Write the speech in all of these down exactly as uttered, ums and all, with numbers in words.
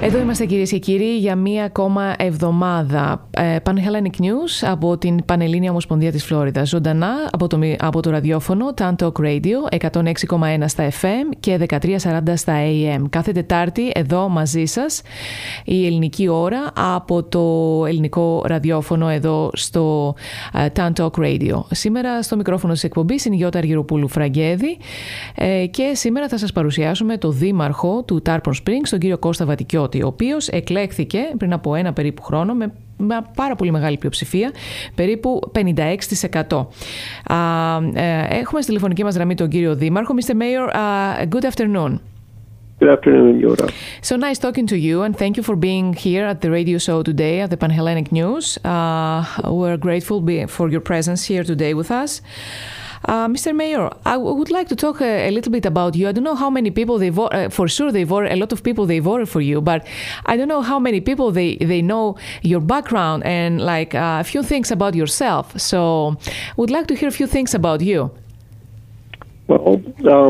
Εδώ είμαστε κυρίες και κύριοι για μία ακόμα εβδομάδα. Ε, Pan-Hellenic News από την Πανελλήνια Ομοσπονδία της Φλόριδας. Ζωντανά από το, από το ραδιόφωνο Tan Talk Radio εκατόν έξι κόμμα ένα στα εφ εμ και δεκατρία σαράντα στα έι εμ. Κάθε Τετάρτη εδώ μαζί σας η ελληνική ώρα από το ελληνικό ραδιόφωνο εδώ στο uh, Tan Talk Radio. Σήμερα στο μικρόφωνο της εκπομπής είναι η Γιώτα Αργυροπούλου Φραγκέδη ε, και σήμερα θα σας παρουσιάσουμε το δήμαρχο του Tarpon Springs, τον κύριο Κώστα Βατικιώτη, ο οποίος εκλέχθηκε πριν από ένα περίπου χρόνο με με πάρα πολύ μεγάλη πλειοψηφία, περίπου πενήντα έξι τοις εκατό. Uh, έχουμε στη τηλεφωνική μας γραμμή τον κύριο Δήμαρχο. μίστερ Mayor, uh, good afternoon. Good afternoon, Yoda. So nice talking to you, and thank you for being here at the radio show today at the Pan-Hellenic News. Uh, we're grateful for your presence here today with us. Uh, Mister Mayor, I would like to talk a, a little bit about you. I don't know how many people they vote. Uh, for sure, they vote. A lot of people they voted for you, but I don't know how many people they they know your background and like uh, a few things about yourself. So, would like to hear a few things about you. Well, um,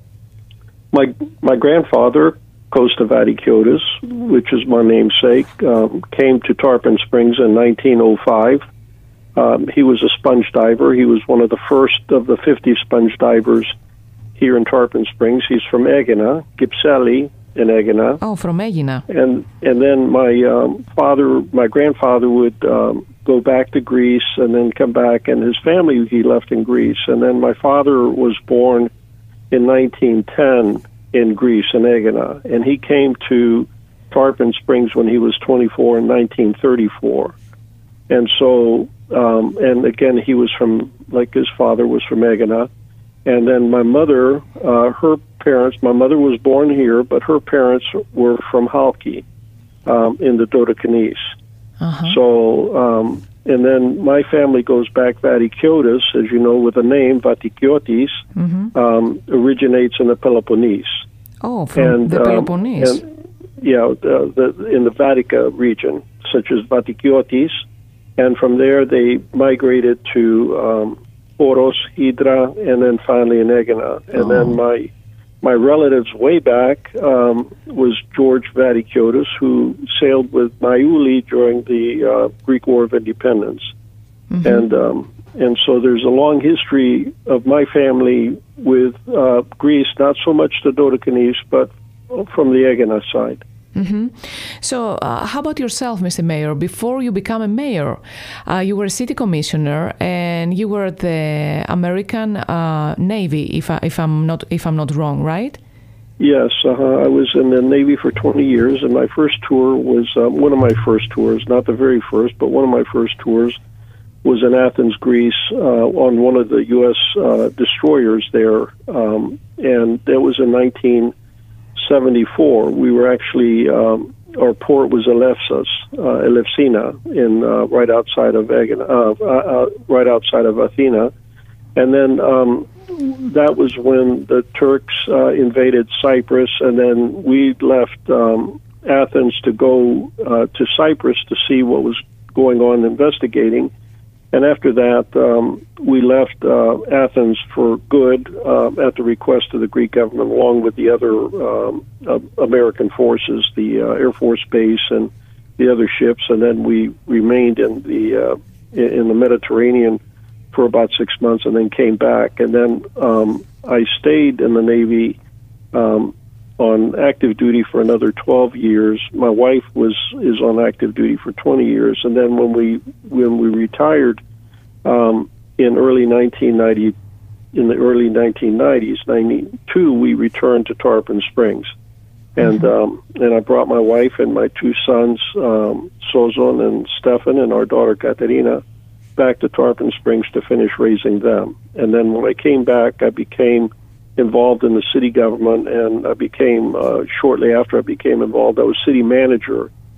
my my grandfather, Kosta Vatikiotis, which is my namesake, um, came to Tarpon Springs in nineteen oh five. Um, he was a sponge diver. He was one of the first of the fifty sponge divers here in Tarpon Springs. He's from Egina, Gipseli in Egina. Oh, from Egina. And and then my um, father, my grandfather would um, go back to Greece and then come back, and his family he left in Greece. And then my father was born in nineteen ten in Greece, in Egina, and he came to Tarpon Springs when he was twenty-four in nineteen thirty-four. And so, um, and again, he was from, like his father was from Egina. And then my mother, uh, her parents, my mother was born here, but her parents were from Halki um, in the Dodecanese. Uh-huh. So, um, and then my family goes back, Vatikiotis, as you know, with the name Vatikiotis, mm-hmm. um, originates in the Peloponnese. Oh, from and, the Peloponnese. Um, and, yeah, the, the, in the Vatica region, such as Vatikiotis. And from there, they migrated to um, Oros, Hydra, and then finally in Egina. And oh. then my my relatives way back um, was George Vatikiotis, who sailed with Maiuli during the uh, Greek War of Independence. Mm-hmm. And um, and so there's a long history of my family with uh, Greece, not so much the Dodecanese, but from the Egina side. Mm-hmm. So, uh, how about yourself, Mister Mayor? Before you become a mayor, uh, you were a city commissioner, and you were at the American uh, Navy, if I, if I'm not if I'm not wrong, right? Yes, uh-huh. I was in the Navy for twenty years, and my first tour was um, one of my first tours, not the very first, but one of my first tours was in Athens, Greece, uh, on one of the U S uh, destroyers there, um, and that was in nineteen seventy-four. We were actually, um, our port was Elefsis, uh, Elefsina, in uh, right outside of Egina, uh, uh, right outside of Athena, and then um, that was when the Turks uh, invaded Cyprus, and then we left um, Athens to go uh, to Cyprus to see what was going on, investigating. And after that, um, we left uh, Athens for good uh, at the request of the Greek government, along with the other um, uh, American forces, the uh, Air Force Base and the other ships. And then we remained in the uh, in the Mediterranean for about six months, and then came back. And then um, I stayed in the Navy um, on active duty for another twelve years. My wife was is on active duty for twenty years, and then when we when we retired um, in early nineteen ninety, in the early nineteen nineties, ninety-two, we returned to Tarpon Springs, and mm-hmm. um, and I brought my wife and my two sons, um, Sozon and Stefan, and our daughter Katerina, back to Tarpon Springs to finish raising them. And then when I came back, I became involved in the city government, and I became, uh, shortly after I became involved, I was city manager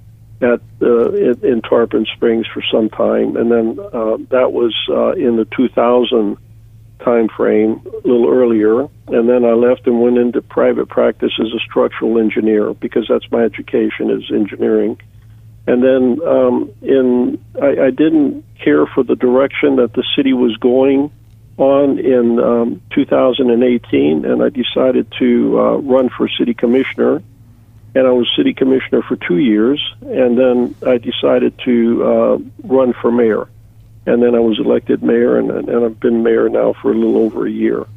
at uh, in, in Tarpon Springs for some time, and then uh, that was uh, in the two thousand time frame, a little earlier, and then I left and went into private practice as a structural engineer, because that's my education, is engineering. And then um, in I, I didn't care for the direction that the city was going on in um, two thousand eighteen, and I decided to uh, run for city commissioner. and I was city commissioner for two years, and then I decided to uh, run for mayor. And then I was elected mayor, and, and I've been mayor now for a little over a year.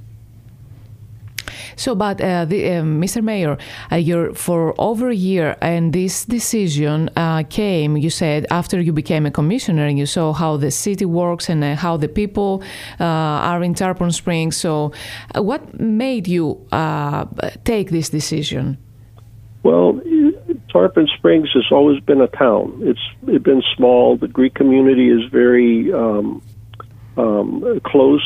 So, but uh, the, uh, Mister Mayor, uh, you're for over a year, and this decision uh, came, you said, after you became a commissioner, and you saw how the city works and uh, how the people uh, are in Tarpon Springs. So, uh, what made you uh, take this decision? Well, Tarpon Springs has always been a town. It's, it's been small. The Greek community is very um, um, close.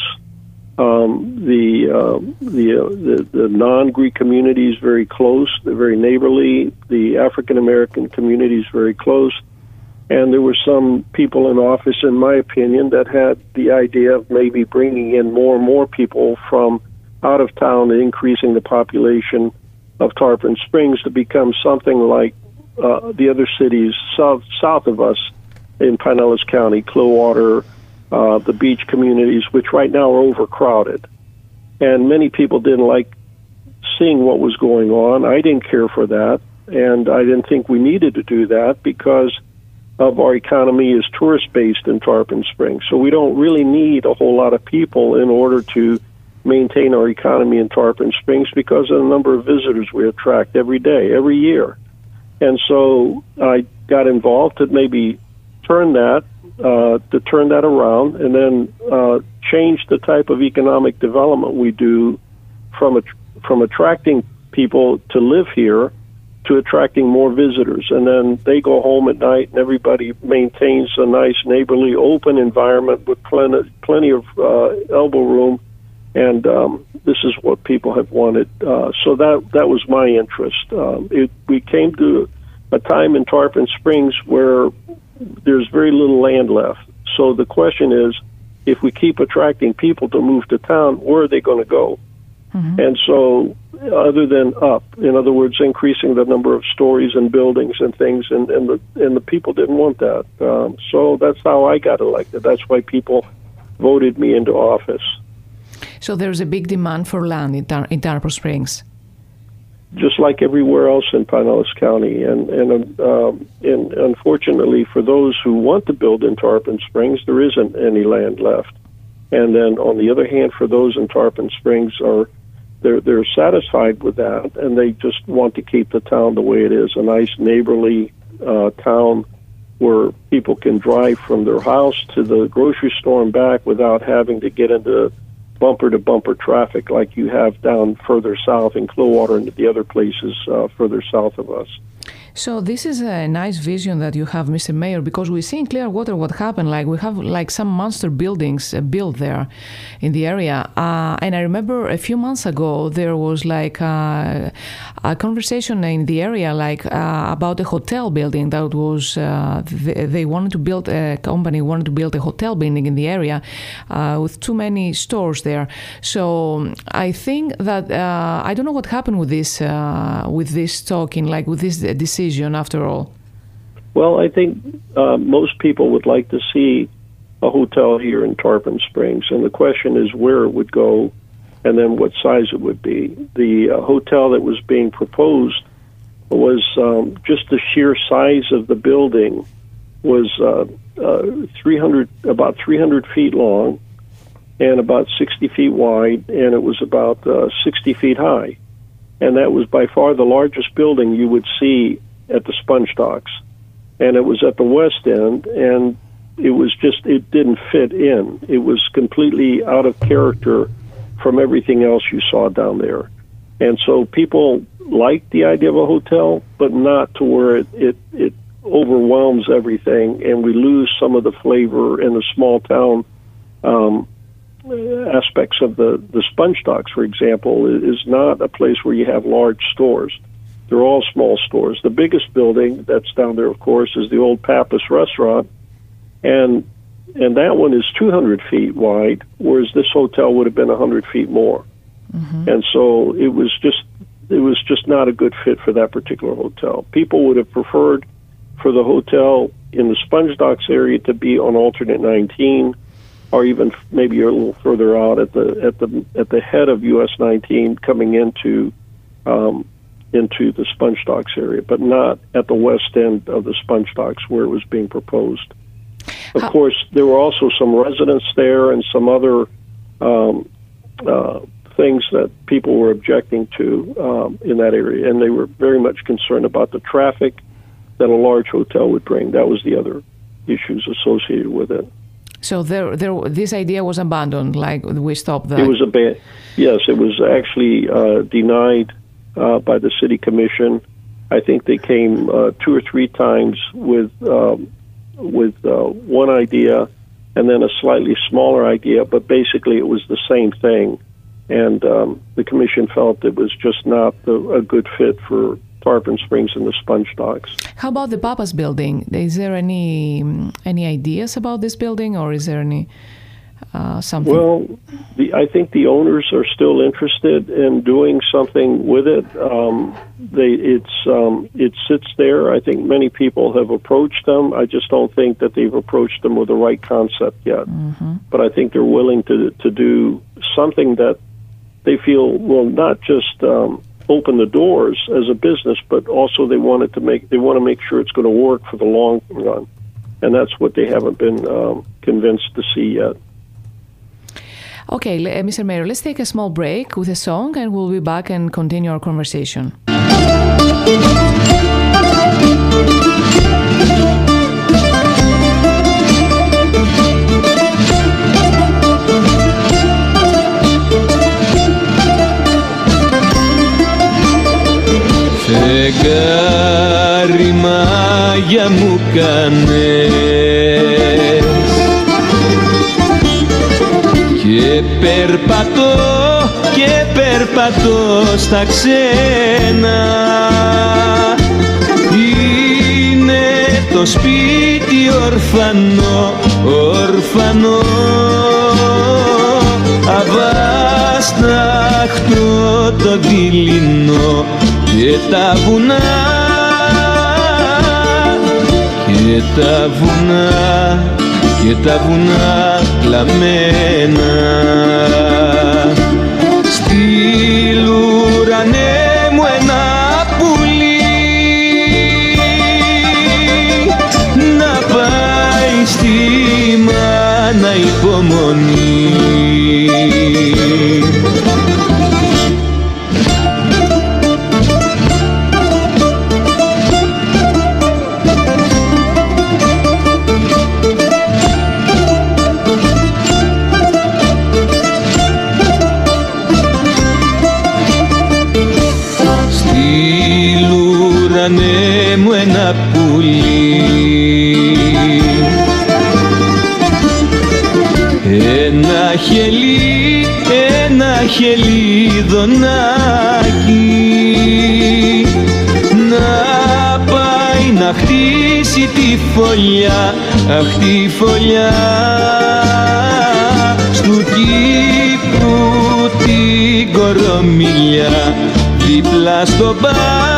Um, the, uh, the, uh, the the non-Greek community is very close. They're very neighborly. The African American community is very close. And there were some people in office, in my opinion, that had the idea of maybe bringing in more and more people from out of town and increasing the population of Tarpon Springs to become something like uh, the other cities south south of us in Pinellas County, Clearwater, Uh, the beach communities, which right now are overcrowded. And many people didn't like seeing what was going on. I didn't care for that, and I didn't think we needed to do that because of our economy is tourist-based in Tarpon Springs. So we don't really need a whole lot of people in order to maintain our economy in Tarpon Springs because of the number of visitors we attract every day, every year. And so I got involved to maybe turn that Uh, to turn that around and then uh, change the type of economic development we do from a, from attracting people to live here to attracting more visitors. And then they go home at night and everybody maintains a nice neighborly open environment with plenty, plenty of uh, elbow room. And um, this is what people have wanted. Uh, so that, that was my interest. Um, it, we came to a time in Tarpon Springs where there's very little land left. So the question is, if we keep attracting people to move to town, where are they going to go? Mm-hmm. And so other than up, in other words, increasing the number of stories and buildings and things, and, and, the, and the people didn't want that. Um, so that's how I got elected. That's why people voted me into office. So there's a big demand for land in, Tar- in Tarpon Springs. Just like everywhere else in Pinellas County. And, and, um, and unfortunately, for those who want to build in Tarpon Springs, there isn't any land left. And then, on the other hand, for those in Tarpon Springs, are they're, they're satisfied with that, and they just want to keep the town the way it is, a nice neighborly uh, town where people can drive from their house to the grocery store and back without having to get into bumper-to-bumper traffic like you have down further south in Clearwater and the other places uh, further south of us. So this is a nice vision that you have, Mister Mayor, because we see in Clearwater what happened. Like we have like some monster buildings uh, built there in the area. Uh, and I remember a few months ago there was like uh, a conversation in the area like uh, about a hotel building that was uh, they, they wanted to build a company wanted to build a hotel building in the area uh, with too many stores there. So I think that uh, I don't know what happened with this uh, with this talking like with this decision. After all? Well, I think uh, most people would like to see a hotel here in Tarpon Springs, and the question is where it would go and then what size it would be. The uh, hotel that was being proposed was um, just the sheer size of the building was uh, uh, three hundred, about three hundred feet long and about sixty feet wide, and it was about uh, sixty feet high. And that was by far the largest building you would see at the Sponge Docks. And it was at the west end, and it was just, it didn't fit in. It was completely out of character from everything else you saw down there. And so people liked the idea of a hotel, but not to where it, it, it overwhelms everything, and we lose some of the flavor in the small town um, aspects of the, the Sponge Docks, for example, is not a place where you have large stores. They're all small stores. The biggest building that's down there, of course, is the old Pappas restaurant, and and that one is two hundred feet wide, whereas this hotel would have been one hundred feet more. Mm-hmm. And so it was just it was just not a good fit for that particular hotel. People would have preferred for the hotel in the Sponge Docks area to be on alternate nineteen, or even maybe a little further out at the at the at the head of U S nineteen, coming into um, into the Sponge Docks area, but not at the west end of the Sponge Docks where it was being proposed. Of How- course, there were also some residents there and some other um, uh, things that people were objecting to um, in that area, and they were very much concerned about the traffic that a large hotel would bring. That was the other issues associated with it. So there, there, this idea was abandoned. Like we stopped that. It was a ban- yes, it was actually uh, denied uh, by the city commission. I think they came uh, two or three times with um, with uh, one idea and then a slightly smaller idea, but basically it was the same thing. And um, the commission felt it was just not the, a good fit for Tarpon Springs and the Sponge Docks. How about the Papas building? Is there any any ideas about this building, or is there any uh, something? Well, the, I think the owners are still interested in doing something with it. Um, they, it's um, it sits there. I think many people have approached them. I just don't think that they've approached them with the right concept yet. Mm-hmm. But I think they're willing to to do something that they feel will not just um, open the doors as a business, but also they want it to make they want to make sure it's going to work for the long run, and that's what they haven't been um, convinced to see yet. Okay, le- Mister Mayor, let's take a small break with a song, and we'll be back and continue our conversation. Φεγγάρι μάγια μου κάνες και περπατώ και περπατώ στα ξένα. Είναι το σπίτι ορφανό, ορφανό, αβάσταχτο το δειλινό και τα βουνά, και τα βουνά, και τα βουνά κλαμμένα. Στείλ' ουρανέ μου ένα πουλί να πάει στη μάνα υπομονή. Κάνε μου ένα πουλί, ένα χελί, ένα χελιδονάκι, να πάει να χτίσει τη φωλιά, αχ τη φωλιά, στου Κύπρου την κορομιλιά, δίπλα στο μπαρ,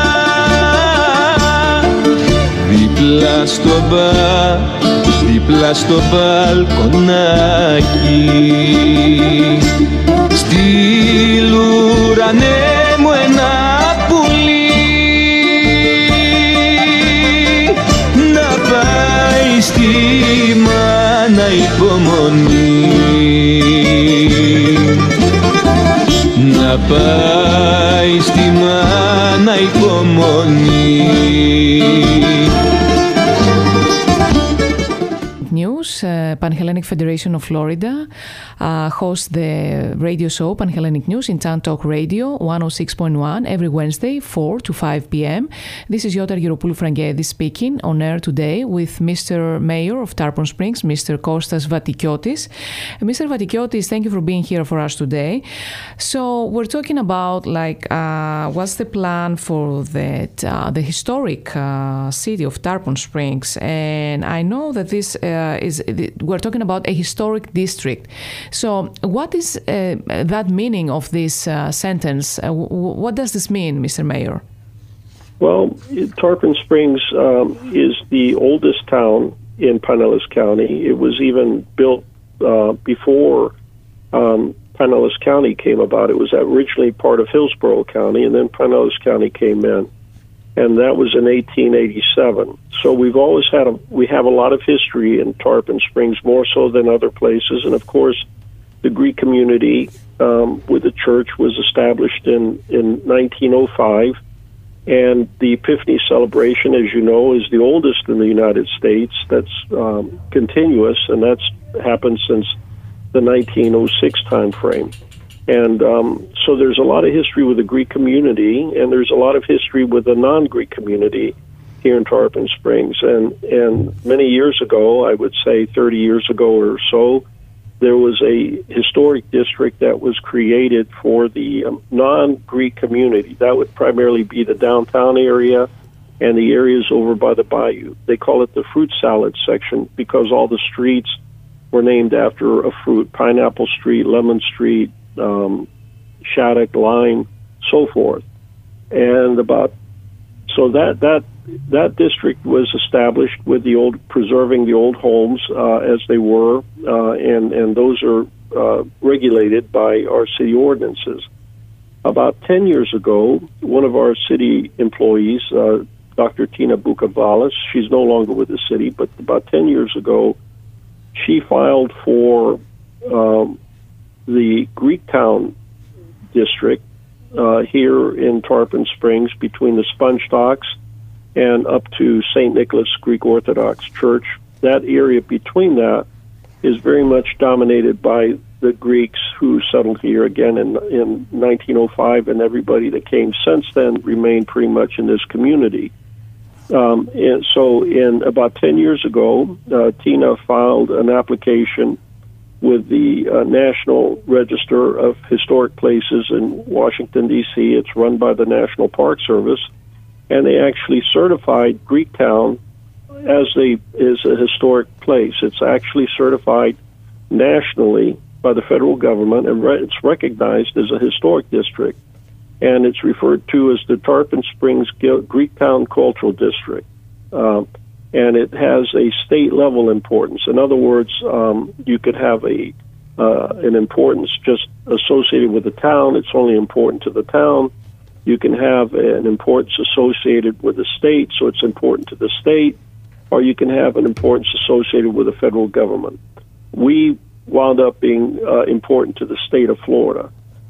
δίπλα στο μπαρ, δίπλα στο μπαλκονάκι. Στείλ' ουρανέ μου ένα πουλί να πάει στη μάνα υπομονή, να πάει στη μάνα υπομονή. News, uh, Pan-Hellenic Federation of Florida uh, hosts the radio show Pan-Hellenic News in Tan Talk Radio one oh six point one every Wednesday four to five p.m. This is Yota Geropoulou Frangedis speaking on air today with Mister Mayor of Tarpon Springs, Mister Kostas Vatikiotis. Mister Vatikiotis, thank you for being here for us today. So we're talking about like uh, what's the plan for that uh, the historic uh, city of Tarpon Springs, and I know that this uh, is we're talking about a historic district. So what is uh, that meaning of this uh, sentence? Uh, w- what does this mean, Mister Mayor? Well, Tarpon Springs um, is the oldest town in Pinellas County. It was even built uh, before um, Pinellas County came about. It was originally part of Hillsborough County, and then Pinellas County came in, and that was in eighteen eighty-seven. So we've always had a we have a lot of history in Tarpon Springs, more so than other places, and of course, the Greek community um, with the church was established in in nineteen oh five. And the Epiphany celebration, as you know, is the oldest in the United States. That's um, continuous, and that's happened since the nineteen oh six time frame. And um, so there's a lot of history with the Greek community, and there's a lot of history with the non-Greek community here in Tarpon Springs. And, and many years ago, I would say thirty years ago or so, there was a historic district that was created for the um, non-Greek community. That would primarily be the downtown area and the areas over by the bayou. They call it the fruit salad section because all the streets were named after a fruit: Pineapple Street, Lemon Street, um, Shattuck, Lime, so forth. And about so that that that district was established with the old, preserving the old homes uh, as they were, uh, and and those are uh, regulated by our city ordinances. About ten years ago, one of our city employees, uh, Doctor Tina Bukavalis, she's no longer with the city, but about ten years ago, she filed for um, the Greektown district uh, here in Tarpon Springs between the Sponge Docks and up to Saint Nicholas Greek Orthodox Church. That area between that is very much dominated by the Greeks who settled here again in, in nineteen oh five, and everybody that came since then remained pretty much in this community. Um, and so in about ten years ago, uh, Tina filed an application with the uh, National Register of Historic Places in Washington, D C It's run by the National Park Service, and they actually certified Greektown as a is a historic place. It's actually certified nationally by the federal government, and re- it's recognized as a historic district, and it's referred to as the Tarpon Springs Greektown Cultural District, um, and it has a state-level importance. In other words, um, you could have a uh, an importance just associated with the town. It's only important to the town. You can have an importance associated with the state, so it's important to the state, or you can have an importance associated with the federal government. We wound up being uh, important to the state of Florida.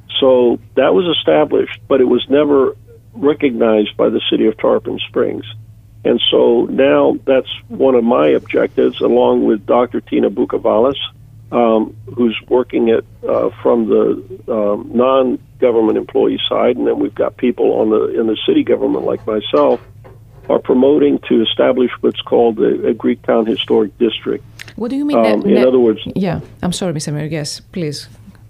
So that was established, but it was never recognized by the city of Tarpon Springs. And so now that's one of my objectives, along with Doctor Tina Bukavalis, um, who's working it uh, from the um, non-government employee side, and then we've got people on the in the city government like myself, are promoting to establish what's called a, a Greektown Historic District. What do you mean? Um, that, in that, other words... Yeah, I'm sorry, Mister Mayor. Yes, please.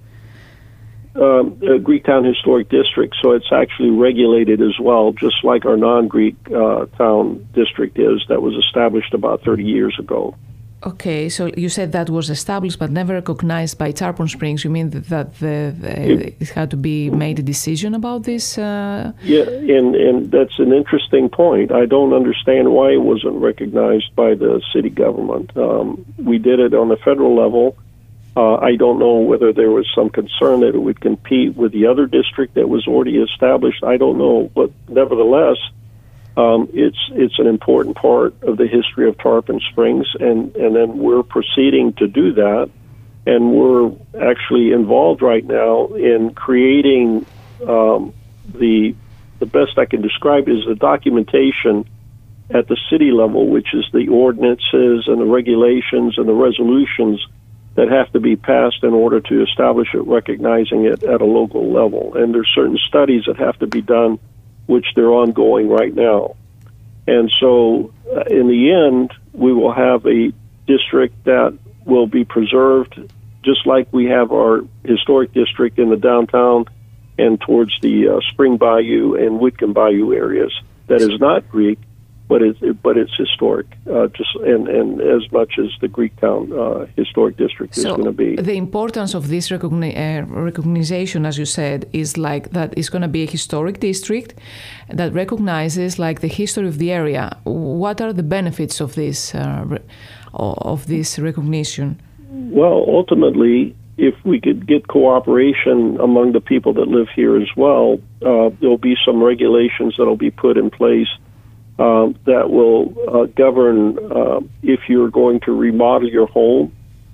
Um, a Greektown Historic District, so it's actually regulated as well, just like our non-Greek uh, town district is, that was established about thirty years ago. Okay, so you said that was established but never recognized by Tarpon Springs. You mean that, that the, the, it, it had to be made a decision about this? Uh... Yeah, and, and that's an interesting point. I don't understand why it wasn't recognized by the city government. Um, we did it on the federal level. Uh, I don't know whether there was some concern that it would compete with the other district that was already established. I don't know, but nevertheless, um, it's it's an important part of the history of Tarpon Springs, and, and then we're proceeding to do that, and we're actually involved right now in creating um, the the best I can describe is the documentation at the city level, which is the ordinances and the regulations and the resolutions that have to be passed in order to establish it, recognizing it at a local level. And there's certain studies that have to be done, which they're ongoing right now. And so uh, in the end, we will have a district that will be preserved, just like we have our historic district in the downtown and towards the uh, Spring Bayou and Whitcomb Bayou areas. That is not Greek, but it's, but it's historic, uh, just and, and as much as the Greektown uh, Historic District so is going to be. The importance of this recogni- uh, recognition, as you said, is like that it's going to be a historic district that recognizes like the history of the area. What are the benefits of this uh, re- of this recognition? Well, ultimately, if we could get cooperation among the people that live here as well, uh, there'll be some regulations that'll be put in place uh, that will uh, govern uh, if you're going to remodel your home.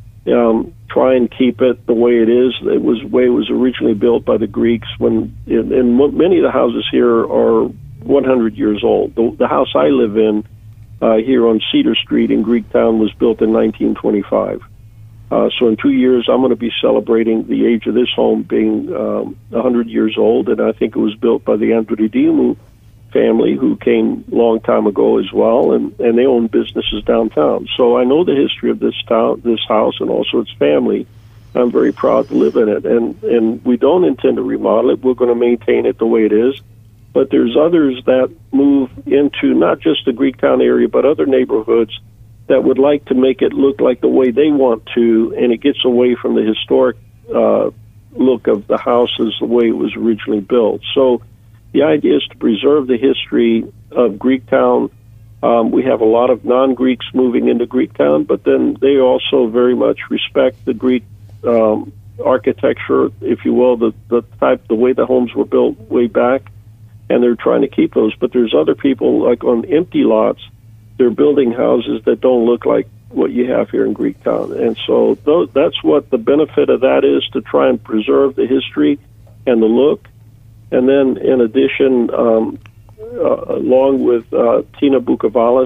Um, try and keep it the way it is. It was the way it was originally built by the Greeks. When and, and many of the houses here are one hundred years old. The, the house I live in uh, here on Cedar Street in Greektown was built in nineteen twenty-five. Uh, so in two years, I'm going to be celebrating the age of this home being um, one hundred years old, and I think it was built by the Androidimou family, who came a long time ago as well, and, and they own businesses downtown. So I know the history of this town, this house, and also its family. I'm very proud to live in it, and, and we don't intend to remodel it. We're going to maintain it the way it is. But there's others that move into not just the Greektown area, but other neighborhoods that would like to make it look like the way they want to, and it gets away from the historic uh, look of the house as the way it was originally built. So the idea is to preserve the history of Greektown. Um, we have a lot of non-Greeks moving into Greektown, but then they also very much respect the Greek um, architecture, if you will, the, the type, the way the homes were built way back, and they're trying to keep those. But there's other people, like on empty lots, they're building houses that don't look like what you have here in Greektown. And so th- that's what the benefit of that is, to try and preserve the history and the look. And then, in addition, um, uh, along with uh, Tina Bukavalis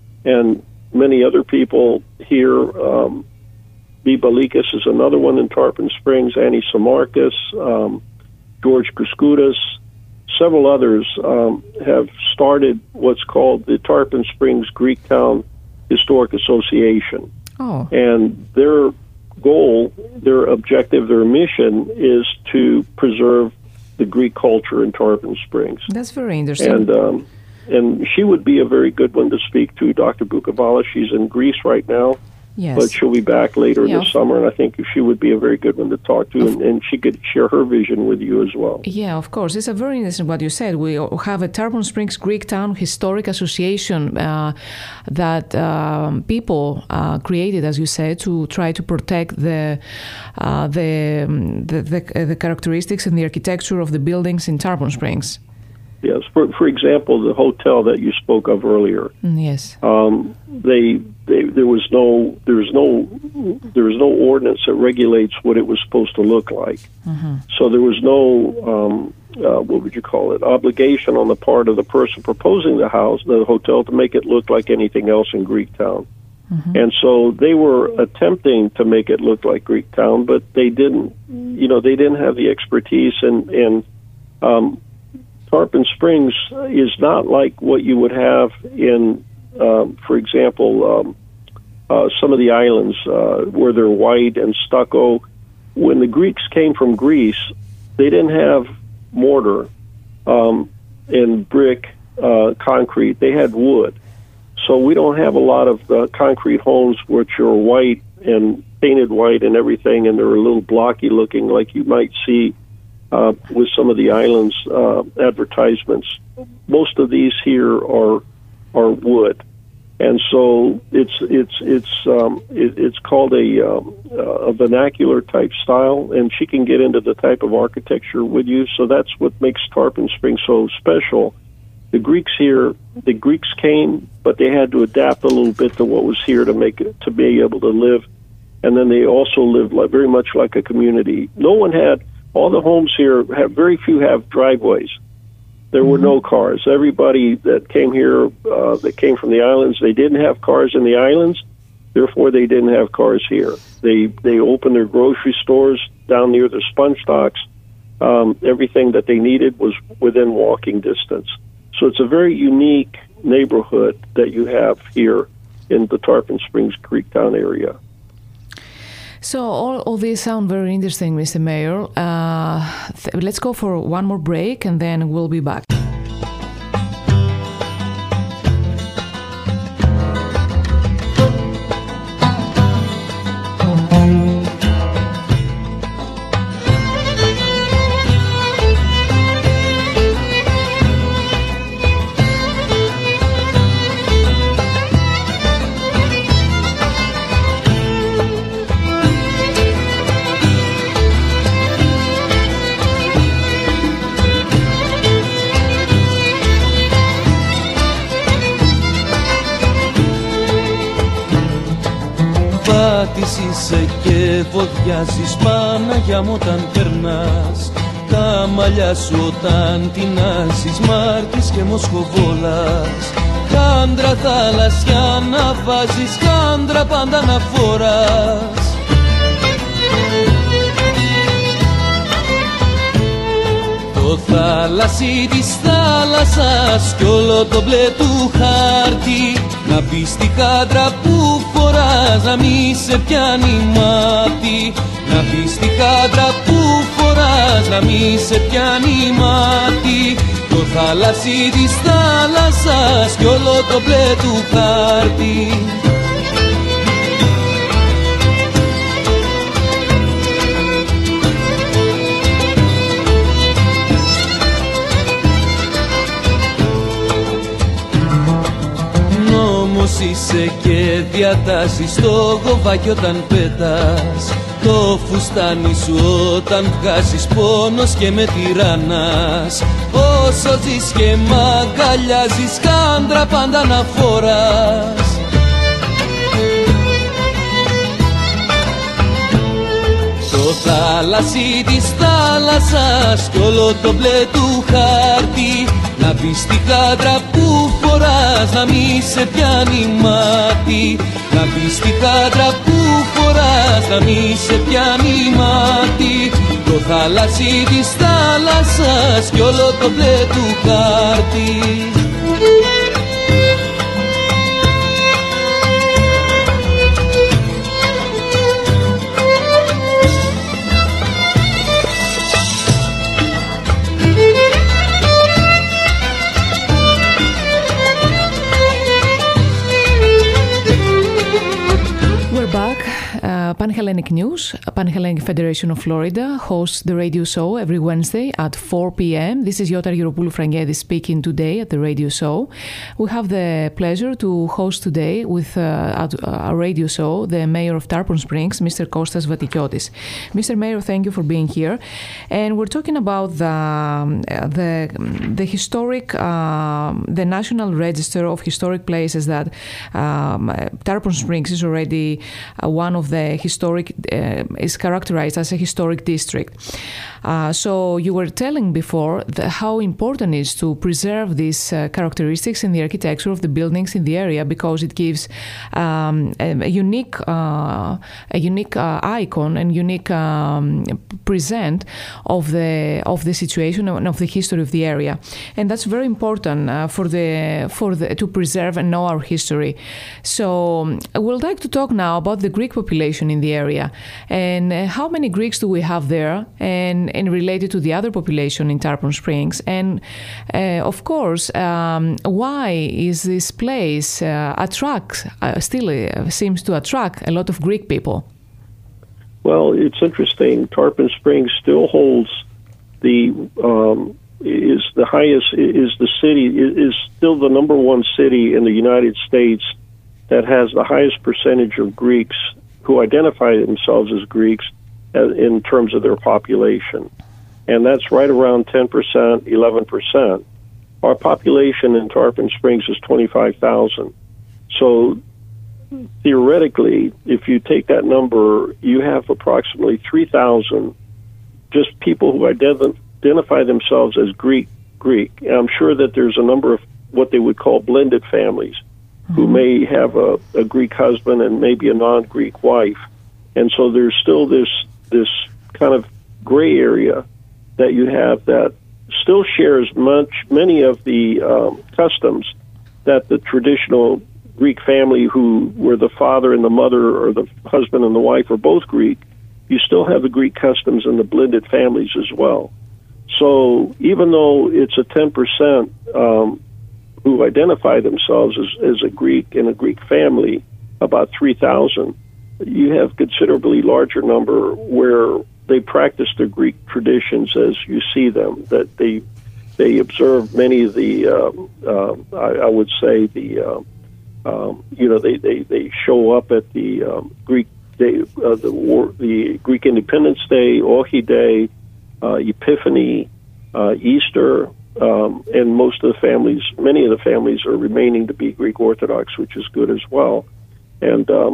and many other people here, um, Bibalikas is another one in Tarpon Springs, Annie Samarkis, um, George Kuskoudas, several others um, have started what's called the Tarpon Springs Greektown Historic Association. Oh. And their goal, their objective, their mission is to preserve the Greek culture in Tarpon Springs. That's very interesting. And um, and she would be a very good one to speak to, Doctor Bukavalis. She's in Greece right now, yes. but she'll be back later yeah. this summer, and I think she would be a very good one to talk to, and, and she could share her vision with you as well. Yeah, of course. It's a very interesting what you said. We have a Tarpon Springs Greektown Historic Association uh, that um, people uh, created, as you said, to try to protect the, uh, the, the, the, the characteristics and the architecture of the buildings in Tarpon Springs. Yes. For for example, the hotel that you spoke of earlier. Yes. Um, they, they there was no there was no there was no ordinance that regulates what it was supposed to look like. Mm-hmm. So there was no um, uh, what would you call it, obligation on the part of the person proposing the house, the hotel, to make it look like anything else in Greektown. Mm-hmm. And so they were attempting to make it look like Greektown, but they didn't. You know, they didn't have the expertise, and and um, Tarpon Springs is not like what you would have in, um, for example, um, uh, some of the islands uh, where they're white and stucco. When the Greeks came from Greece, they didn't have mortar um, and brick, uh, concrete. They had wood. So we don't have a lot of uh, concrete homes which are white and painted white and everything, and they're a little blocky looking, like you might see Uh, with some of the islands' uh, advertisements. Most of these here are are wood, and so it's it's it's um, it, it's called a um, a vernacular type style, and she can get into the type of architecture with you. So that's what makes Tarpon Springs so special. The Greeks here, the Greeks came, but they had to adapt a little bit to what was here to make it, to be able to live, and then they also lived like, very much like a community. No one had. All the homes here have, very few have driveways. There were no cars. Everybody that came here, uh, that came from the islands, they didn't have cars in the islands. Therefore, they didn't have cars here. They they opened their grocery stores down near the sponge docks. Um, everything that they needed was within walking distance. So it's a very unique neighborhood that you have here in the Tarpon Springs Greektown area. So all, all these sound very interesting, Mister Mayor. Uh, th- let's go for one more break, and then we'll be back. Μάρτης είσαι και βοδιάζεις Παναγιά μου όταν περνάς. Τα μαλλιά σου όταν τεινάζεις Μάρτης και Μοσχοβόλας. Χάντρα θαλασσιά να βάζεις, χάντρα πάντα να φοράς. Το θάλασσι της θάλασσας κι όλο το μπλε του χάρτη. Να πεις τη χάντρα που φοράς να μη σε πιάνει μάτι. Να πεις τη χάντρα που φοράς να μη σε πιάνει μάτι. Το θάλασσι της θάλασσας κι όλο το μπλε του χάρτη. Νόμος είσαι και διατάσεις το γοβάκι όταν πέτας. Το φουστάνι σου όταν βγάζεις πόνος και με τυράννας. Όσο ζεις και μ' αγκαλιάζεις χάντρα πάντα να φοράς. Το θάλασσι της θάλασσας κι όλο το μπλε του χάρτη. Να πεις τη χάντρα που φοράς να μη σε πιάνει μάτι. Να πεις τη χάντρα που φοράς να μη σε πιάνει μάτι. Το θάλασσι της θάλασσας κι όλο το μπλε του χάρτη. Panhellenic News, Panhellenic Federation of Florida hosts the radio show every Wednesday at four p.m. This is Yota Europoulou Frangedis speaking today at the radio show. We have the pleasure to host today with uh, at our radio show the Mayor of Tarpon Springs, Mister Kostas Vatikiotis. Mister Mayor, thank you for being here. And we're talking about the the, the historic, uh, the National Register of Historic Places that um, Tarpon Springs is already uh, one of the historic, uh, is characterized as a historic district. Uh, so you were telling before the, how important it is to preserve these uh, characteristics in the architecture of the buildings in the area, because it gives um, a, a unique, uh, a unique uh, icon and unique um, present of the of the situation and of the history of the area, and that's very important uh, for the for the to preserve and know our history. So I would like to talk now about the Greek population in the area, and uh, how many Greeks do we have there, and, and related to the other population in Tarpon Springs, and uh, of course, um, why is this place uh, attract uh, still uh, seems to attract a lot of Greek people? Well, it's interesting. Tarpon Springs still holds the um, is the highest is the city is still the number one city in the United States that has the highest percentage of Greeks who identify themselves as Greeks in terms of their population. And that's right around ten percent, eleven percent. Our population in Tarpon Springs is twenty-five thousand. So theoretically, if you take that number, you have approximately three thousand just people who ident- identify themselves as Greek. Greek. And I'm sure that there's a number of what they would call blended families, who may have a, a Greek husband and maybe a non-Greek wife. And so there's still this this kind of gray area that you have that still shares much many of the um, customs that the traditional Greek family, who were the father and the mother or the husband and the wife are both Greek, you still have the Greek customs in the blended families as well. So even though it's a ten percent um, who identify themselves as, as a Greek and a Greek family, about three thousand, you have considerably larger number where they practice their Greek traditions as you see them, that they they observe many of the, uh, uh, I, I would say, the, uh, um, you know, they, they, they show up at the um, Greek day, uh, the, war, the Greek Independence Day, Ohi Day, uh, Epiphany, uh, Easter, Um, and most of the families, many of the families are remaining to be Greek Orthodox, which is good as well. And um,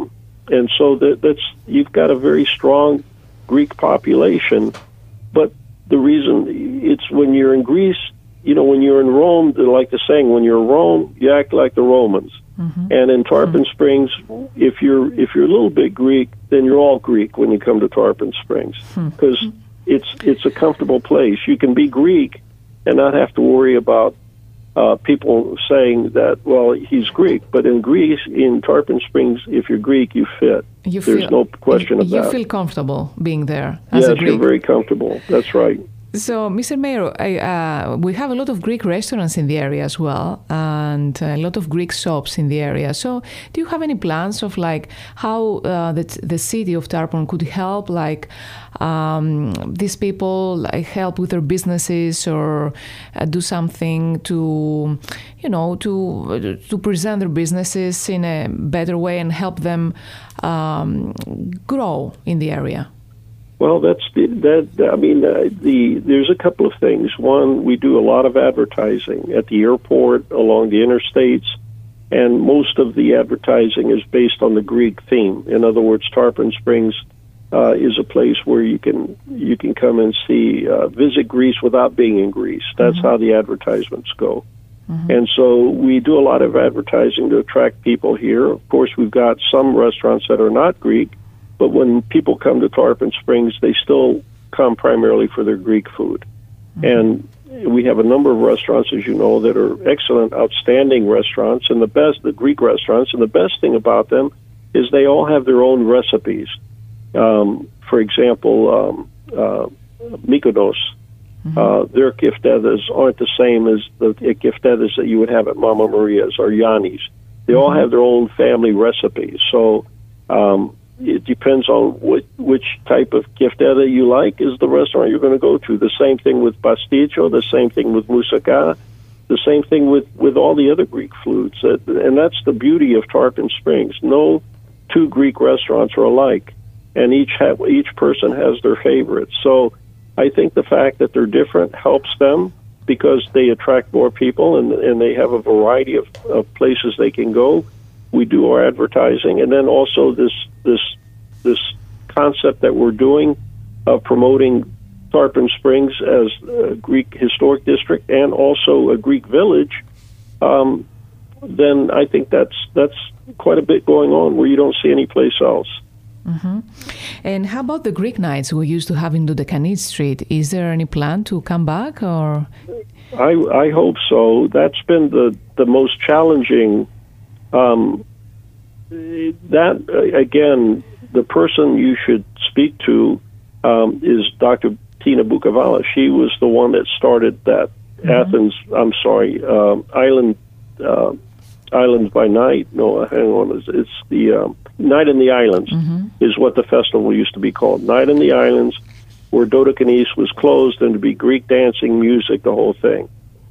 and so that, that's you've got a very strong Greek population. But the reason it's when you're in Greece, you know, when you're in Rome, like the saying, when you're in Rome, you act like the Romans. Mm-hmm. And in Tarpon mm-hmm. Springs, if you're if you're a little bit Greek, then you're all Greek when you come to Tarpon Springs, because mm-hmm. it's it's a comfortable place. You can be Greek and not have to worry about uh, people saying that, well, he's Greek. But in Greece, in Tarpon Springs, if you're Greek, you fit. You There's feel, no question of you that. You feel comfortable being there as yes, a Greek. You're very comfortable. That's right. So, Mister Mayor, I, uh, we have a lot of Greek restaurants in the area as well, and a lot of Greek shops in the area. So, do you have any plans of like how uh, the the city of Tarpon could help, like um, these people, like help with their businesses, or uh, do something to, you know, to to present their businesses in a better way and help them um, grow in the area? Well, that's the, that. I mean, uh, the there's a couple of things. One, we do a lot of advertising at the airport, along the interstates, and most of the advertising is based on the Greek theme. In other words, Tarpon Springs uh, is a place where you can you can come and see, uh, visit Greece without being in Greece. That's mm-hmm. how the advertisements go. Mm-hmm. And so we do a lot of advertising to attract people here. Of course, we've got some restaurants that are not Greek. But when people come to Tarpon Springs, they still come primarily for their Greek food. Mm-hmm. And we have a number of restaurants, as you know, that are excellent, outstanding restaurants, and the best, the Greek restaurants. And the best thing about them is they all have their own recipes. Um, for example, um, uh, Mykonos, mm-hmm. uh, their kiftedas aren't the same as the kiftedas that you would have at Mama Maria's or Yanni's. They mm-hmm. all have their own family recipes. So, um, it depends on what, which type of kifteda you like is the restaurant you're going to go to. The same thing with pasticcio, the same thing with moussaka, the same thing with, with all the other Greek foods. And that's the beauty of Tarpon Springs. No two Greek restaurants are alike, and each have, each person has their favorites. So I think the fact that they're different helps them because they attract more people, and, and they have a variety of, of places they can go. We do our advertising, and then also this this this concept that we're doing of promoting Tarpon Springs as a Greek historic district and also a Greek village. Um, then I think that's that's quite a bit going on where you don't see any place else. Mm-hmm. And how about the Greek nights we used to have in Dodekanis Street? Is there any plan to come back, or? I I hope so. That's been the the most challenging. Um, that, uh, again, the person you should speak to um, is Doctor Tina Bukavala. She was the one that started that mm-hmm. Athens, I'm sorry, um, Island, uh, Islands by Night. No, hang on. It's, it's the um, Night in the Islands mm-hmm. is what the festival used to be called. Night in the Islands, where Dodekanis was closed and to be Greek dancing, music, the whole thing.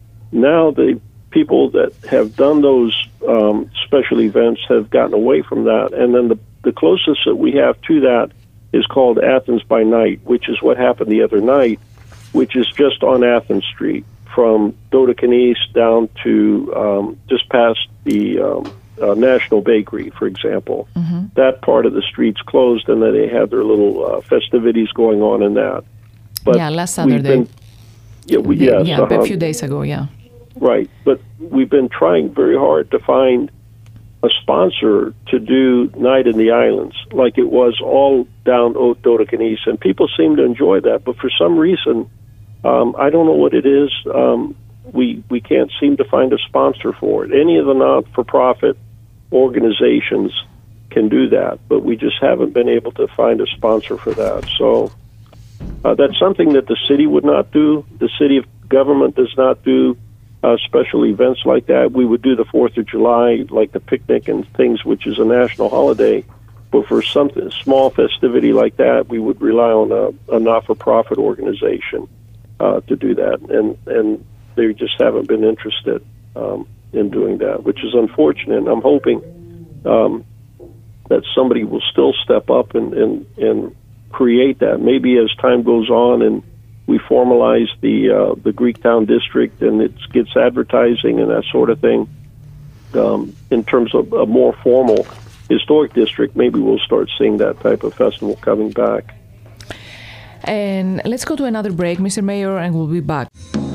Now the people that have done those um, special events have gotten away from that. And then the, the closest that we have to that is called Athens by Night, which is what happened the other night, which is just on Athens Street from Dodekanis down to um, just past the um, uh, National Bakery, for example. Mm-hmm. That part of the street's closed, and then they have their little uh, festivities going on in that. But yeah, last Saturday. Been, yeah, we, yes, yeah, uh-huh. a few days ago, yeah. Right, but we've been trying very hard to find a sponsor to do Night in the Islands, like it was all down Dodekanis, and people seem to enjoy that. But for some reason, um, I don't know what it is. Um, we we can't seem to find a sponsor for it. Any of the not-for-profit organizations can do that, but we just haven't been able to find a sponsor for that. So uh, that's something that the city would not do. The city of government does not do. Uh, special events like that. We would do the fourth of July, like the picnic and things, which is a national holiday. But for something small festivity like that, we would rely on a, a not-for-profit organization uh, to do that. And, and they just haven't been interested um, in doing that, which is unfortunate. I'm hoping um, that somebody will still step up and, and, and create that. Maybe as time goes on and we formalize the uh, the Greektown district and it gets advertising and that sort of thing um, in terms of a more formal historic district, maybe we'll start seeing that type of festival coming back. And let's go to another break, Mister Mayor, and we'll be back.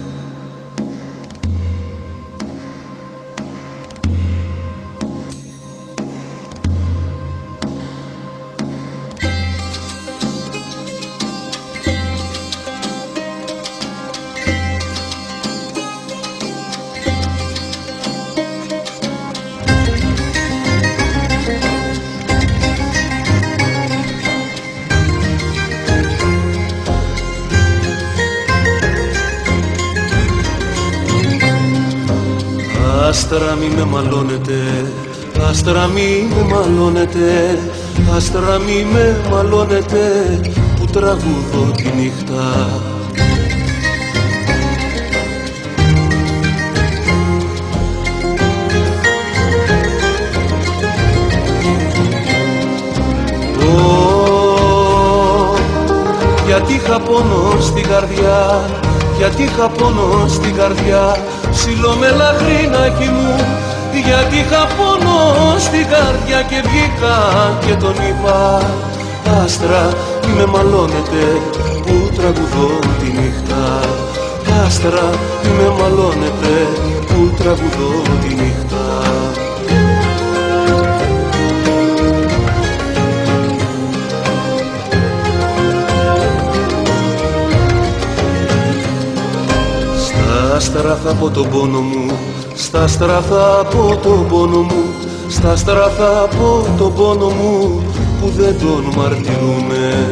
Άστρα μη με μαλώνετε, άστρα μη με μαλώνετε, άστρα μη με μαλώνετε, που τραγουδώ τη νύχτα. Oh, γιατί είχα πόνο στην καρδιά, γιατί είχα πόνο στην καρδιά, ψηλό με λαχρινάκι μου, γιατί είχα πόνο στην καρδιά και βγήκα και τον είπα, άστρα μη με μαλώνετε που τραγουδώ τη νύχτα, άστρα μη με μαλώνετε που τραγουδώ τη νύχτα. Στα άστρα θα πω τον πόνο μου, στα άστρα θα πω τον πόνο μου, στα άστρα θα πω τον πόνο μου που δεν τον μαρτυρούνε.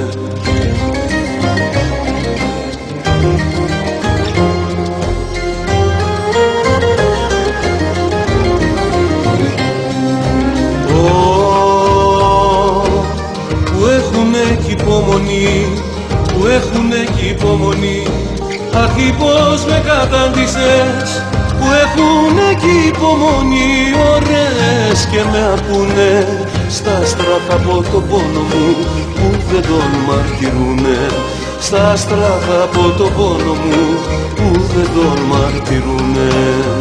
Που έχουνε κι υπομονή, που έχουνε κι υπομονή, αχ πως με κατάντησες, που έχουνε κι υπομονή, ωραίες και με ακούνε, στα άστρα θα πω τον πόνο μου που δεν τον μαρτυρούνε, στα άστρα θα πω τον πόνο μου που δεν τον μαρτυρούνε.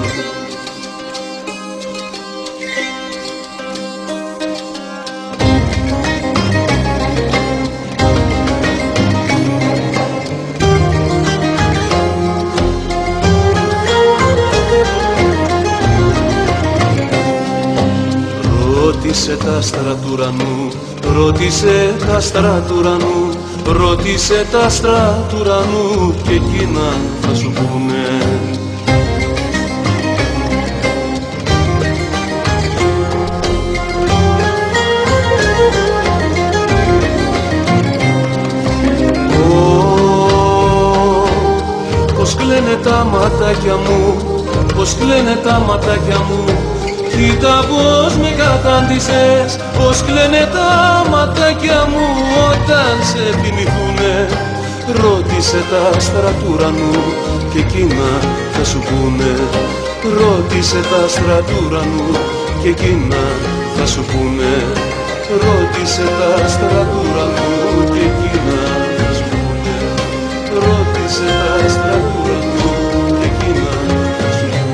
Ρώτησε τα άστρα του ουρανού, ρώτησε τα άστρα του ουρανού, ρώτησε τα άστρα του ουρανού και εκείνα θα σου πούνε. Πως κλαίνε τα ματάκια μου, πως κλαίνε τα ματάκια μου, κοίτα πως με κατάντησες, πως κλαίνε τα ματάκια μου όταν σε θυμηθούνε. Ρώτησε τα άστρα του ουρανού και εκείνα θα σου πούνε, ρώτησε τα άστρα του ουρανού και εκείνα θα σου πούνε, ρώτησε τα άστρα του ουρανού και εκείνα θα σου πούνε, ρώτησε τα άστρα του ουρανού και εκείνα θα σου πούνε.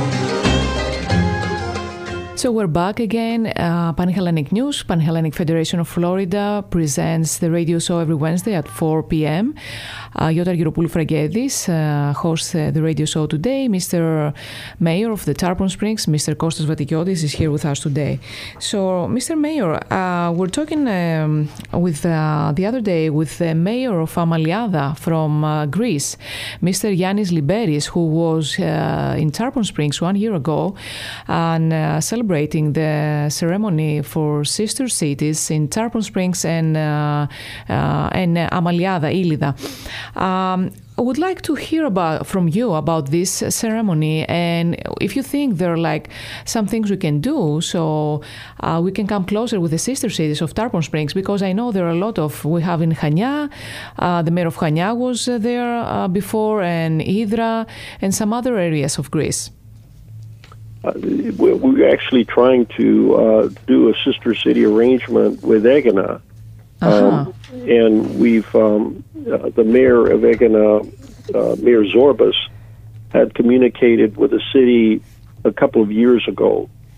So we're back again. Uh, Pan-Hellenic News, Pan-Hellenic Federation of Florida presents the radio show every Wednesday at four p.m. Uh, Yota Argyropoulou Fragedis uh, hosts uh, the radio show today. Mister Mayor of the Tarpon Springs, Mister Kostas Vatikiotis, is here with us today. So, Mister Mayor, uh, we're talking um, with uh, the other day with the mayor of Amaliada from uh, Greece, Mister Yannis Liberis, who was uh, in Tarpon Springs one year ago and uh, celebrating the ceremony for sister cities in Tarpon Springs and uh, uh, and Amaliada, Ήλιδα. Um, I would like to hear about from you about this ceremony, and if you think there are like some things we can do so uh, we can come closer with the sister cities of Tarpon Springs, because I know there are a lot of, we have in Chania, uh, the mayor of Chania was there uh, before, and Hydra, and some other areas of Greece. Uh, we're actually trying to uh, do a sister city arrangement with Egina. Uh-huh. Um, and we've, um, uh, the mayor of Egina, uh, Mayor Zorbas, had communicated with the city a couple of years ago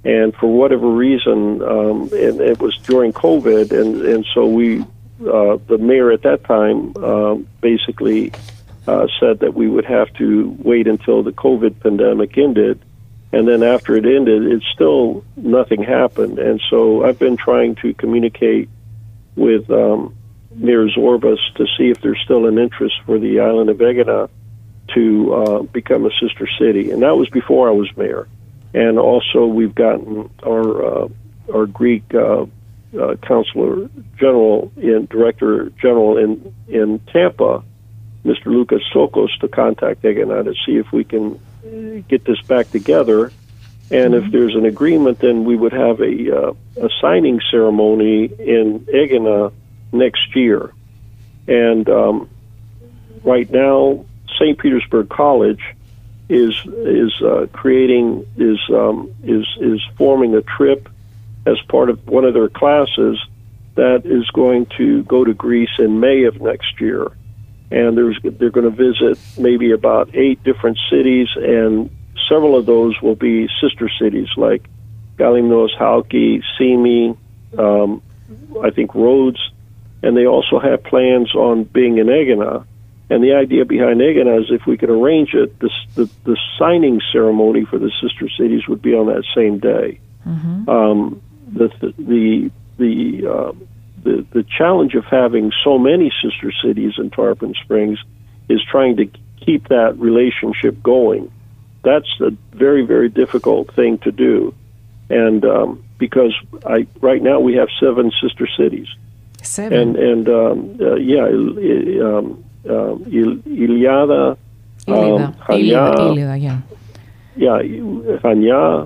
And for whatever reason, um, and it was during COVID, and, and so we, uh, the mayor at that time um, basically uh, said that we would have to wait until the COVID pandemic ended. And then after it ended, it still, nothing happened. And so I've been trying to communicate with um, Mayor Zorbas to see if there's still an interest for the island of Egina to uh, become a sister city. And that was before I was mayor. And also we've gotten our uh, our Greek uh, uh, Consular General and Director General in, in Tampa, Mister Lucas Sokos, to contact Egina to see if we can get this back together. And if there's an agreement, then we would have a, uh, a signing ceremony in Egina next year. And um, right now, Saint Petersburg College is is uh, creating is um, is is forming a trip as part of one of their classes that is going to go to Greece in May of next year, and there's they're going to visit maybe about eight different cities, and several of those will be sister cities like Galimnos, Halki, Simi, um, I think Rhodes, and they also have plans on being in Egina. And the idea behind Egina is if we could arrange it, this, the, the signing ceremony for the sister cities would be on that same day. Mm-hmm. Um, the the the, uh, the the challenge of having so many sister cities in Tarpon Springs is trying to keep that relationship going. That's a very, very difficult thing to do. And um, because I right now we have seven sister cities. Seven? And, and um, uh, yeah, um, Um, Il- Iliada, Ilida, um, Hanya, Ilida, yeah, yeah, Hanya,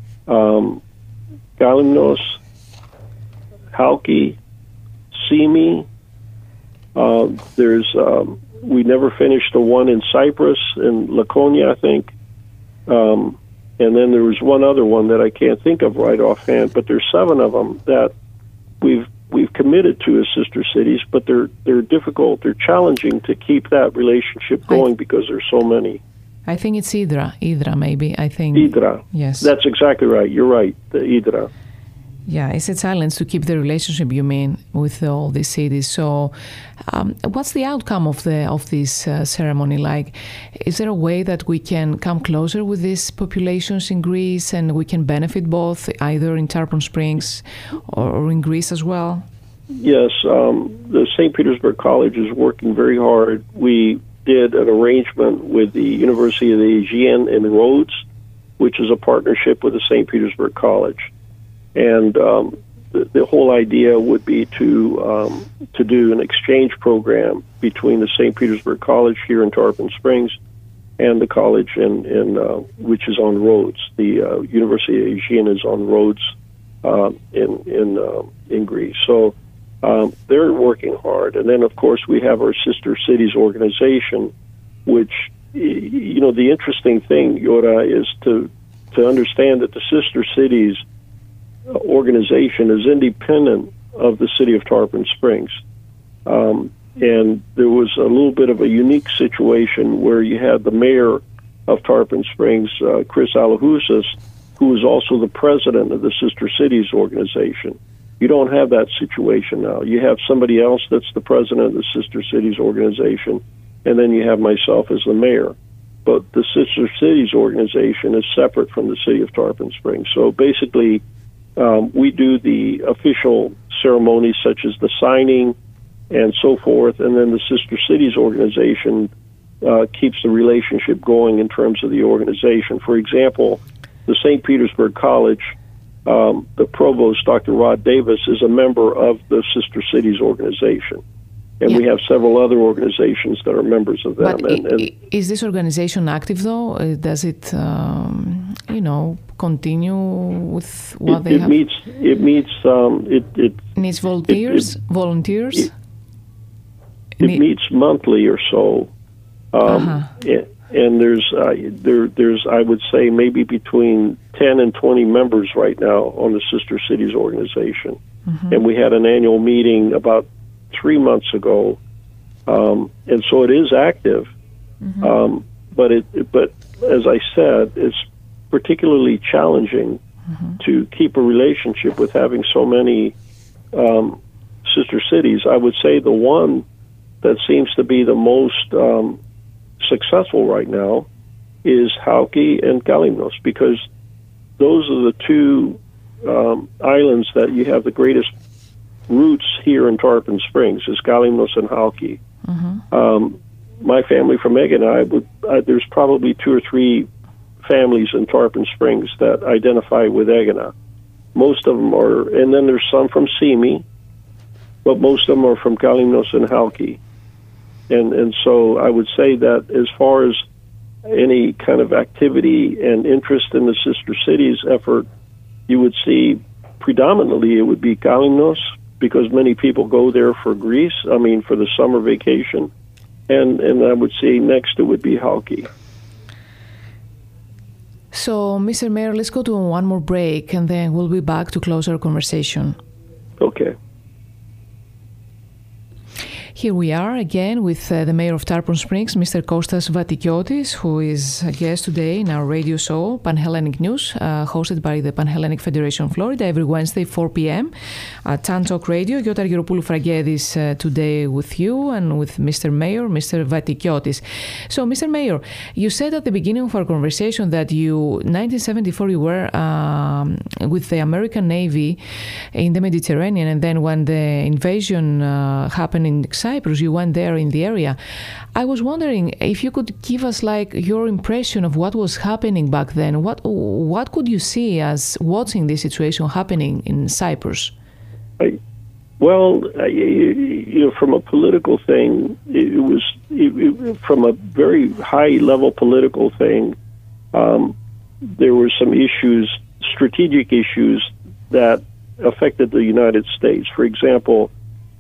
um, Galimnos, Halki, Simi. Uh, there's um, we never finished the one in Cyprus, in Laconia, I think, um, and then there was one other one that I can't think of right offhand. But there's seven of them that we've. We've committed to as sister cities, but they're they're difficult. They're challenging to keep that relationship going because there's so many. I think it's Idra, Idra maybe. I think Idra. Yes, that's exactly right. You're right. The Idra. Yeah, it's a challenge to keep the relationship, you mean, with all these cities. So, um, what's the outcome of the of this uh, ceremony? Like, is there a way that we can come closer with these populations in Greece, and we can benefit both, either in Tarpon Springs or, or in Greece as well? Yes, um, the Saint Petersburg College is working very hard. We did an arrangement with the University of the Aegean in Rhodes, which is a partnership with the Saint Petersburg College. And um, the, the whole idea would be to um, to do an exchange program between the Saint Petersburg College here in Tarpon Springs and the college in, in uh, which is on Rhodes. The uh, University of Aegean is on Rhodes uh, in in uh, in Greece. So um, they're working hard. And then, of course, we have our Sister Cities organization, which, you know, the interesting thing, Yora, is to to understand that the Sister Cities organization is independent of the city of Tarpon Springs. Um, and there was a little bit of a unique situation where you had the mayor of Tarpon Springs, uh, Chris Alahousas, who was also the president of the Sister Cities organization. You don't have that situation now. You have somebody else that's the president of the Sister Cities organization, and then you have myself as the mayor. But the Sister Cities organization is separate from the city of Tarpon Springs. So basically, Um, we do the official ceremonies such as the signing and so forth, and then the Sister Cities organization uh, keeps the relationship going in terms of the organization. For example, the Saint Petersburg College, um, the provost, Doctor Rod Davis, is a member of the Sister Cities organization. And yeah. we have several other organizations that are members of them. But and, and is this organization active, though? Does it, um, you know, continue with what it, they it have? Meets, it meets... Um, it, it needs volunteers? It, it, volunteers? It, it ne- meets monthly or so. Um, uh-huh. and, and there's, uh, there, there's, I would say, maybe between ten and twenty members right now on the Sister Cities organization. Mm-hmm. And we had an annual meeting about three months ago, um, and so it is active. Mm-hmm. Um, but it, but as I said, it's particularly challenging mm-hmm. to keep a relationship with having so many um, sister cities. I would say the one that seems to be the most um, successful right now is Halki and Kalymnos, because those are the two um, islands that you have the greatest roots here in Tarpon Springs, is Kalymnos and Halki. Mm-hmm. Um, my family from Egina, I would, I, there's probably two or three families in Tarpon Springs that identify with Egina. Most of them are, and then there's some from Simi, but most of them are from Kalymnos and Halki. And and so I would say that as far as any kind of activity and interest in the Sister Cities effort, you would see predominantly it would be Kalymnos, because many people go there for Greece, I mean for the summer vacation. And, and I would say next it would be Halki. So, Mister Mayor, let's go to one more break and then we'll be back to close our conversation. Okay. Here we are again with uh, the Mayor of Tarpon Springs, Mister Kostas Vatikiotis, who is a guest today in our radio show, Panhellenic News, uh, hosted by the Panhellenic Federation Florida every Wednesday, four p.m. at Tan Talk Radio. Giota Argyropoulou Fragedis uh, today with you and with Mister Mayor, Mister Vatikiotis. So, Mister Mayor, you said at the beginning of our conversation that you, nineteen seventy-four, you were um, with the American Navy in the Mediterranean, and then when the invasion uh, happened in Cyprus, you went there in the area. I was wondering if you could give us like your impression of what was happening back then. What what could you see as watching this situation happening in Cyprus? I, well, I, you know, from a political thing, it was it, it, from a very high level political thing. Um, there were some issues, strategic issues that affected the United States. For example,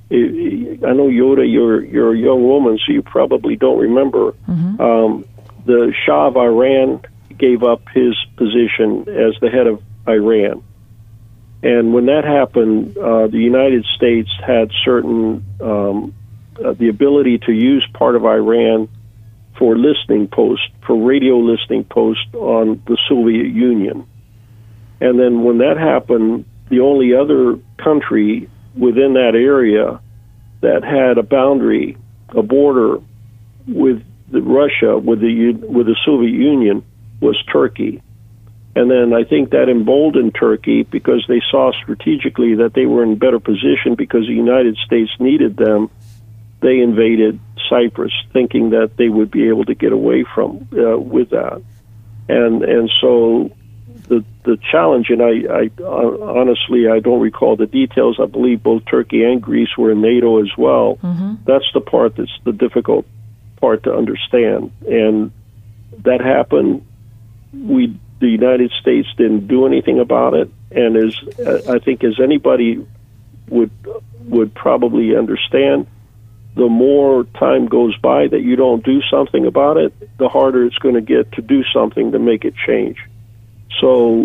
I know, Yoda, you're you're a young woman, so you probably don't remember. Mm-hmm. Um, the Shah of Iran gave up his position as the head of Iran. And when that happened, uh, the United States had certain, um, uh, the ability to use part of Iran for listening posts, for radio listening posts on the Soviet Union. And then when that happened, the only other country within that area that had a boundary, a border with the Russia, with the with the Soviet Union, was Turkey. And then I think that emboldened Turkey because they saw strategically that they were in better position because the United States needed them. They invaded Cyprus, thinking that they would be able to get away from uh, with that. And and so the the challenge, and I, I honestly I don't recall the details. I believe both Turkey and Greece were in NATO as well. Mm-hmm. That's the part that's the difficult part to understand. And that happened. We the United States didn't do anything about it. And as I think as anybody would would probably understand, the more time goes by that you don't do something about it, the harder it's going to get to do something to make it change. So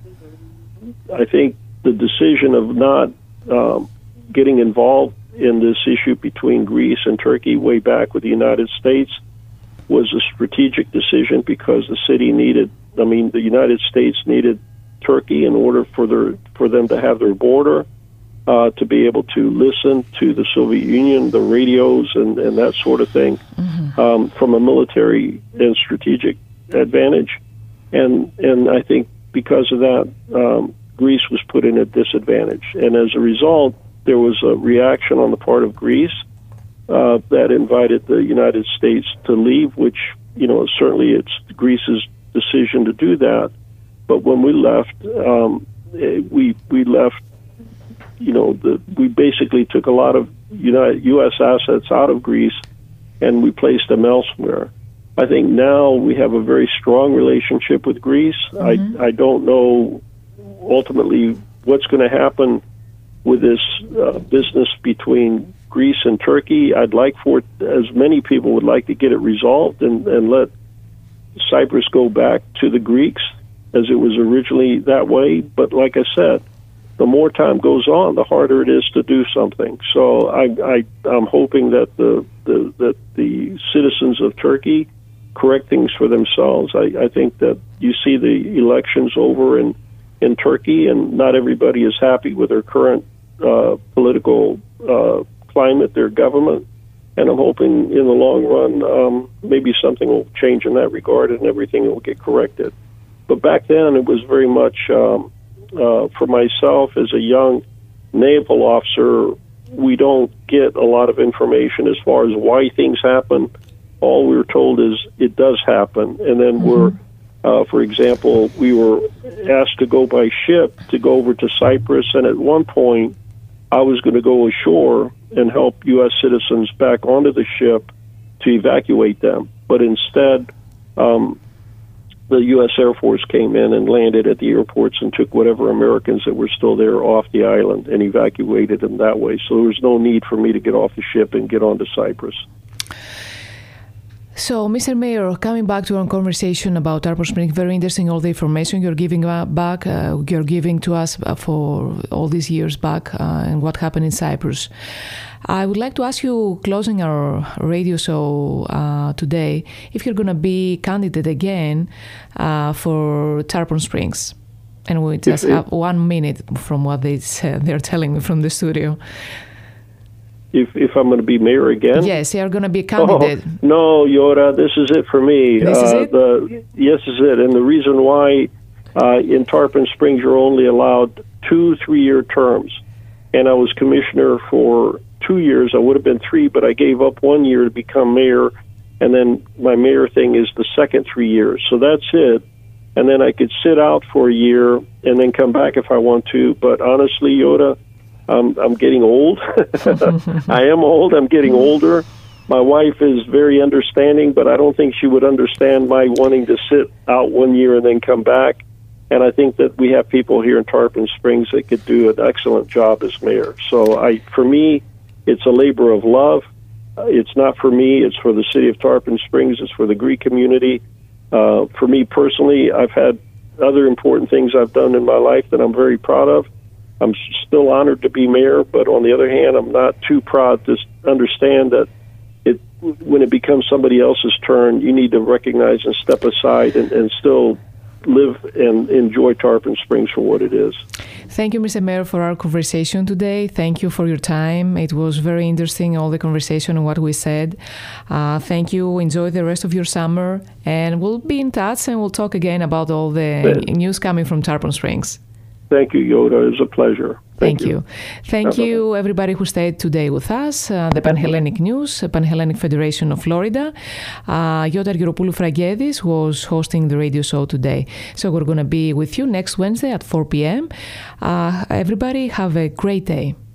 I think the decision of not um, getting involved in this issue between Greece and Turkey way back with the United States was a strategic decision because the city needed, I mean, the United States needed Turkey in order for their for them to have their border, uh, to be able to listen to the Soviet Union, the radios, and, and that sort of thing, mm-hmm. um, from a military and strategic advantage. And and I think because of that, um, Greece was put in a disadvantage. And as a result, there was a reaction on the part of Greece uh, that invited the United States to leave, which, you know, certainly it's Greece's decision to do that. But when we left, um, we we left, you know, the, we basically took a lot of United, U S assets out of Greece and we placed them elsewhere. I think now we have a very strong relationship with Greece. Mm-hmm. I I don't know ultimately what's going to happen with this uh, business between Greece and Turkey. I'd like for, as many people would like to get it resolved and, and let Cyprus go back to the Greeks as it was originally that way. But like I said, the more time goes on, the harder it is to do something. So I, I, I'm hoping that the, the that the citizens of Turkey correct things for themselves. I, I think that you see the elections over in, in Turkey, and not everybody is happy with their current uh, political uh, climate, their government. And I'm hoping in the long run, um, maybe something will change in that regard and everything will get corrected. But back then, it was very much, um, uh, for myself as a young naval officer, we don't get a lot of information as far as why things happen. All we were told is it does happen. And then mm-hmm. we're, uh, for example, we were asked to go by ship to go over to Cyprus. And at one point, I was going to go ashore and help U S citizens back onto the ship to evacuate them. But instead, um, the U S Air Force came in and landed at the airports and took whatever Americans that were still there off the island and evacuated them that way. So there was no need for me to get off the ship and get onto Cyprus. So, Mister Mayor, coming back to our conversation about Tarpon Springs, very interesting all the information you're giving back, uh, you're giving to us for all these years back uh, and what happened in Cyprus. I would like to ask you, closing our radio show uh, today, if you're going to be candidate again uh, for Tarpon Springs. And we just have one minute from what they said, they're telling me from the studio. If, if I'm going to be mayor again? Yes, you're going to be a candidate. Oh, no, Yoda, this is it for me. This uh, is it? The, yes, this is it. And the reason why uh, in Tarpon Springs you're only allowed two three-year terms. And I was commissioner for two years. I would have been three, but I gave up one year to become mayor. And then my mayor thing is the second three years. So that's it. And then I could sit out for a year and then come back if I want to. But honestly, Yoda, I'm, I'm getting old. I am old. I'm getting older. My wife is very understanding, but I don't think she would understand my wanting to sit out one year and then come back. And I think that we have people here in Tarpon Springs that could do an excellent job as mayor. So I, for me, it's a labor of love. Uh, it's not for me. It's for the city of Tarpon Springs. It's for the Greek community. Uh, for me personally, I've had other important things I've done in my life that I'm very proud of. I'm still honored to be mayor, but on the other hand, I'm not too proud to understand that it, when it becomes somebody else's turn, you need to recognize and step aside and, and still live and enjoy Tarpon Springs for what it is. Thank you, Mister Mayor, for our conversation today. Thank you for your time. It was very interesting, all the conversation and what we said. Uh, thank you. Enjoy the rest of your summer, and we'll be in touch and we'll talk again about all the yeah. news coming from Tarpon Springs. Thank you, Yoda. It was a pleasure. Thank, Thank you. you. Thank you, everybody who stayed today with us. Uh, the Pan-Hellenic News, Pan-Hellenic Federation of Florida. Uh, Yoda Argyropoulou-Frangedis was hosting the radio show today. So we're going to be with you next Wednesday at four p.m. Uh, everybody have a great day.